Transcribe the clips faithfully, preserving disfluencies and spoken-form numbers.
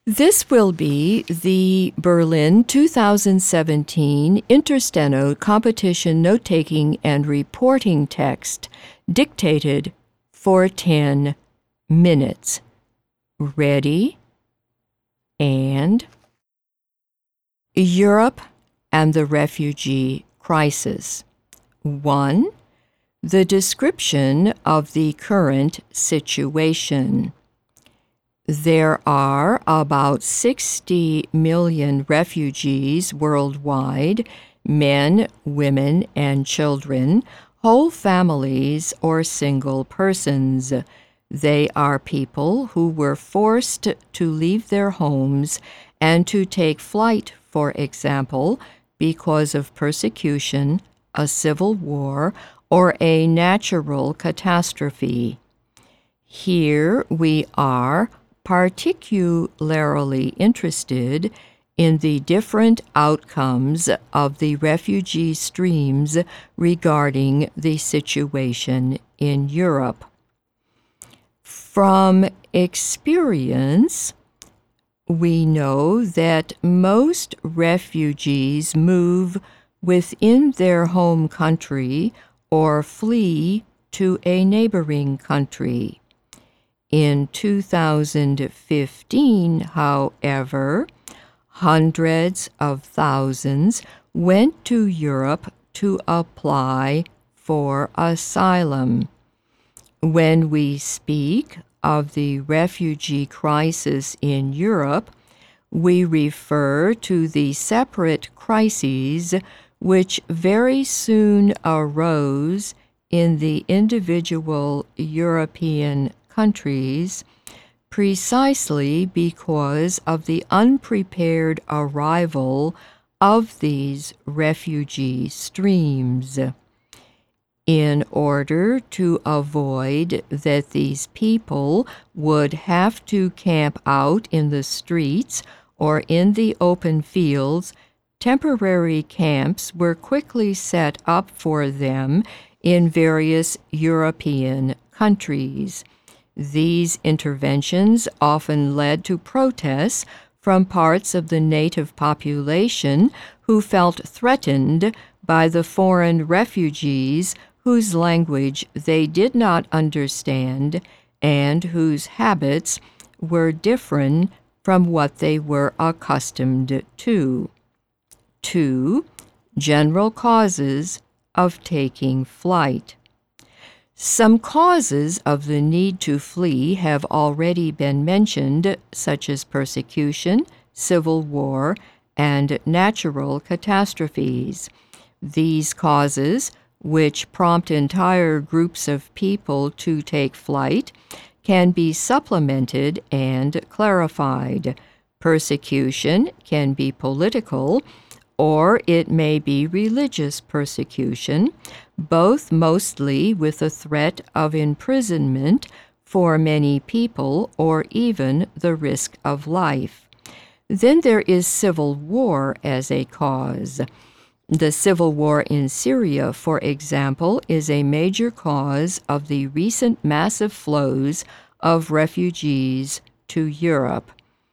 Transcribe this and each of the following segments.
This will be the Berlin two thousand seventeen Intersteno Competition Note-Taking and Reporting Text, dictated for ten minutes. Ready? And Europe and the refugee crisis. One, the description of the current situation. There are about sixty million refugees worldwide, men, women, and children, whole families, or single persons. They are people who were forced to leave their homes and to take flight, for example, because of persecution, a civil war, or a natural catastrophe. Here we are particularly interested in the different outcomes of the refugee streams regarding the situation in Europe. From experience, we know that most refugees move within their home country or flee to a neighboring country. In two thousand fifteen, however, hundreds of thousands went to Europe to apply for asylum. When we speak of the refugee crisis in Europe, we refer to the separate crises which very soon arose in the individual European countries, precisely because of the unprepared arrival of these refugee streams. In order to avoid that these people would have to camp out in the streets or in the open fields, temporary camps were quickly set up for them in various European countries. These interventions often led to protests from parts of the native population who felt threatened by the foreign refugees whose language they did not understand and whose habits were different from what they were accustomed to. Two, general causes of taking flight. Some causes of the need to flee have already been mentioned, such as persecution, civil war, and natural catastrophes. These causes, which prompt entire groups of people to take flight, can be supplemented and clarified. Persecution can be political, or it may be religious persecution, both mostly with a threat of imprisonment for many people or even the risk of life. Then there is civil war as a cause. The civil war in Syria, for example, is a major cause of the recent massive flows of refugees to Europe.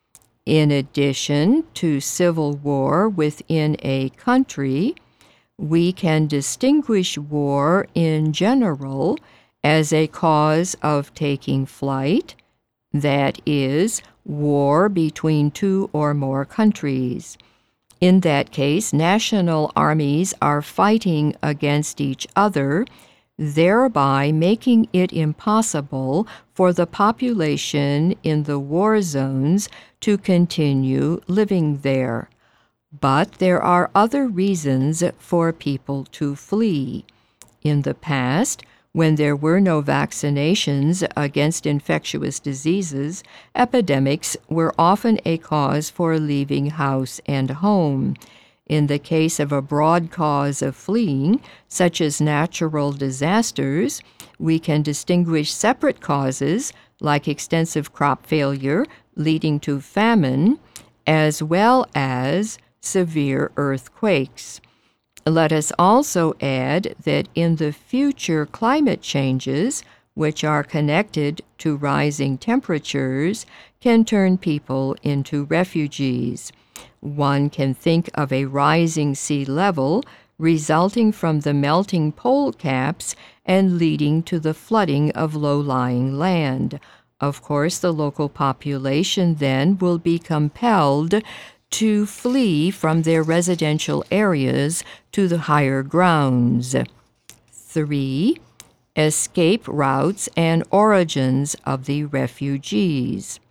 In addition to civil war within a country, we can distinguish war in general as a cause of taking flight, that is, war between two or more countries. In that case, national armies are fighting against each other, thereby making it impossible for the population in the war zones to continue living there. But there are other reasons for people to flee. In the past, when there were no vaccinations against infectious diseases, epidemics were often a cause for leaving house and home. In the case of a broad cause of fleeing, such as natural disasters, we can distinguish separate causes, like extensive crop failure leading to famine, as well as severe earthquakes. Let us also add that in the future climate changes, which are connected to rising temperatures, can turn people into refugees. One can think of a rising sea level resulting from the melting pole caps and leading to the flooding of low-lying land. Of course, the local population then will be compelled to flee from their residential areas to the higher grounds. Three, escape routes and origins of the refugees.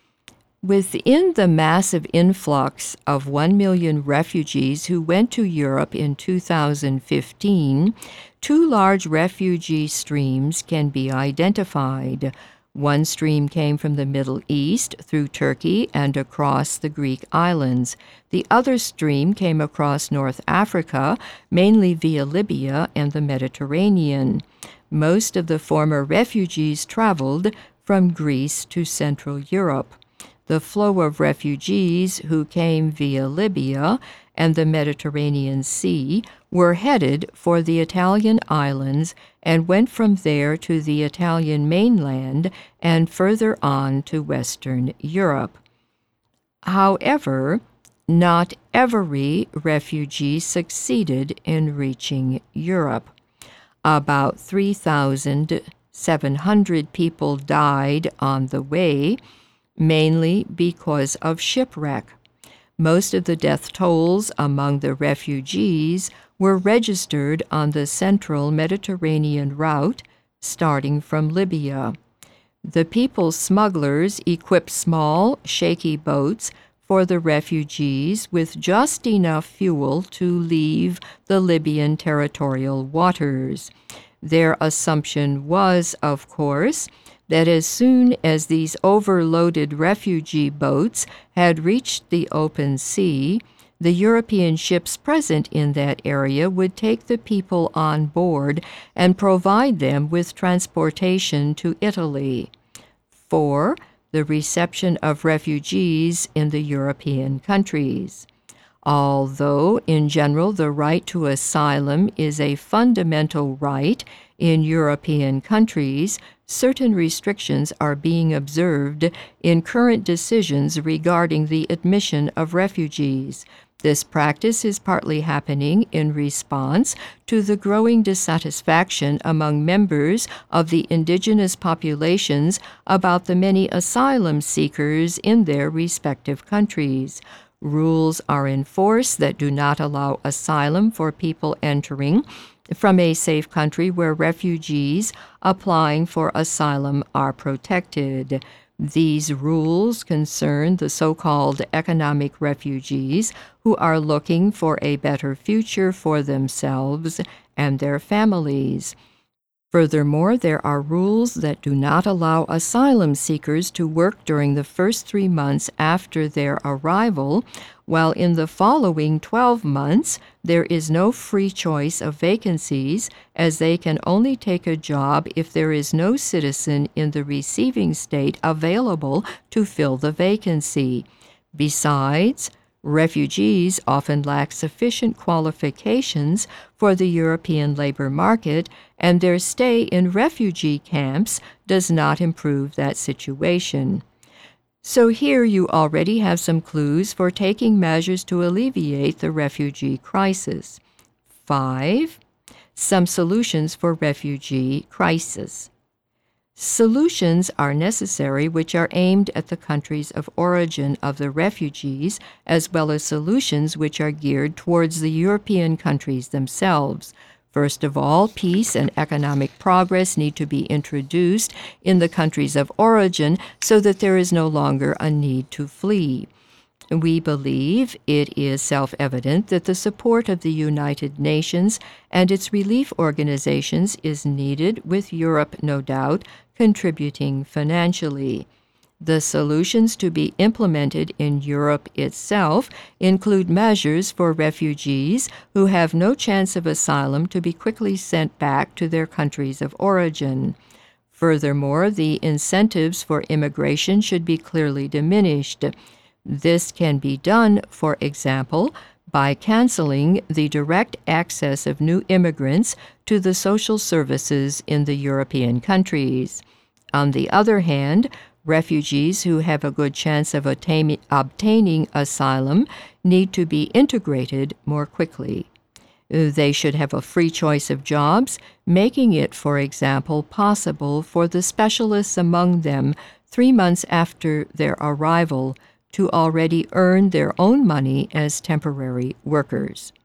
Within the massive influx of one million refugees who went to Europe in two thousand fifteen, two large refugee streams can be identified. One stream came from the Middle East through Turkey and across the Greek islands. The other stream came across North Africa, mainly via Libya and the Mediterranean. Most of the former refugees traveled from Greece to Central Europe. The flow of refugees who came via Libya and the Mediterranean Sea were headed for the Italian islands and went from there to the Italian mainland and further on to Western Europe. However, not every refugee succeeded in reaching Europe. About three thousand seven hundred people died on the way, mainly because of shipwreck. Most of the death tolls among the refugees were registered on the central Mediterranean route, starting from Libya. The people smugglers equipped small, shaky boats for the refugees with just enough fuel to leave the Libyan territorial waters. Their assumption was, of course, that as soon as these overloaded refugee boats had reached the open sea, the European ships present in that area would take the people on board and provide them with transportation to Italy. Four, the reception of refugees in the European countries. Although, in general, the right to asylum is a fundamental right in European countries, certain restrictions are being observed in current decisions regarding the admission of refugees. This practice is partly happening in response to the growing dissatisfaction among members of the indigenous populations about the many asylum seekers in their respective countries. Rules are in force that do not allow asylum for people entering from a safe country where refugees applying for asylum are protected. These rules concern the so-called economic refugees who are looking for a better future for themselves and their families. Furthermore, there are rules that do not allow asylum seekers to work during the first three months after their arrival, while in the following twelve months there is no free choice of vacancies, as they can only take a job if there is no citizen in the receiving state available to fill the vacancy. Besides, refugees often lack sufficient qualifications for the European labor market, and their stay in refugee camps does not improve that situation. So here you already have some clues for taking measures to alleviate the refugee crisis. Five, some solutions for refugee crisis. Solutions are necessary which are aimed at the countries of origin of the refugees, as well as solutions which are geared towards the European countries themselves. First of all, peace and economic progress need to be introduced in the countries of origin so that there is no longer a need to flee. We believe it is self-evident that the support of the United Nations and its relief organizations is needed, with Europe, no doubt, contributing financially. The solutions to be implemented in Europe itself include measures for refugees who have no chance of asylum to be quickly sent back to their countries of origin. Furthermore, the incentives for immigration should be clearly diminished. This can be done, for example, by canceling the direct access of new immigrants to the social services in the European countries. On the other hand, refugees who have a good chance of attain- obtaining asylum need to be integrated more quickly. They should have a free choice of jobs, making it, for example, possible for the specialists among them three months after their arrival to already earn their own money as temporary workers.